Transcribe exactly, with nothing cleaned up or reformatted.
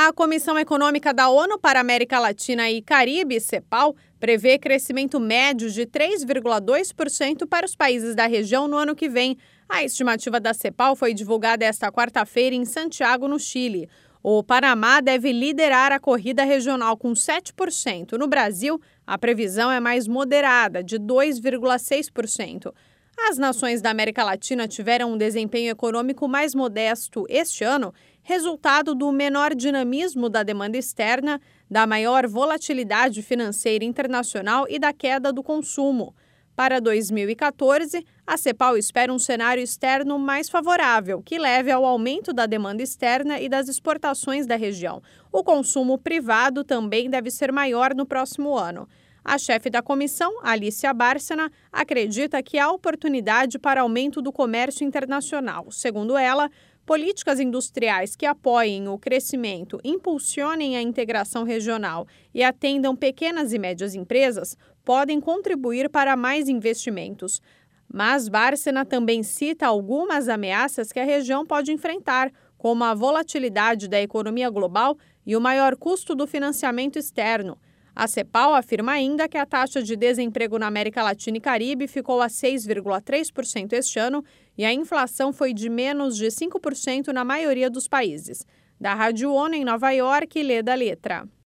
A Comissão Econômica da ONU para a América Latina e Caribe, CEPAL, prevê crescimento médio de três vírgula dois por cento para os países da região no ano que vem. A estimativa da CEPAL foi divulgada esta quarta-feira em Santiago, no Chile. O Panamá deve liderar a corrida regional com sete por cento. No Brasil, a previsão é mais moderada, de dois vírgula seis por cento. As nações da América Latina tiveram um desempenho econômico mais modesto este ano, resultado do menor dinamismo da demanda externa, da maior volatilidade financeira internacional e da queda do consumo. Para dois mil e quatorze, a CEPAL espera um cenário externo mais favorável, que leve ao aumento da demanda externa e das exportações da região. O consumo privado também deve ser maior no próximo ano. A chefe da comissão, Alicia Bárcena, acredita que há oportunidade para aumento do comércio internacional. Segundo ela, políticas industriais que apoiem o crescimento, impulsionem a integração regional e atendam pequenas e médias empresas podem contribuir para mais investimentos. Mas Bárcena também cita algumas ameaças que a região pode enfrentar, como a volatilidade da economia global e o maior custo do financiamento externo. A CEPAL afirma ainda que a taxa de desemprego na América Latina e Caribe ficou a seis vírgula três por cento este ano e a inflação foi de menos de cinco por cento na maioria dos países. Da Rádio ONU em Nova York, Leda Letra.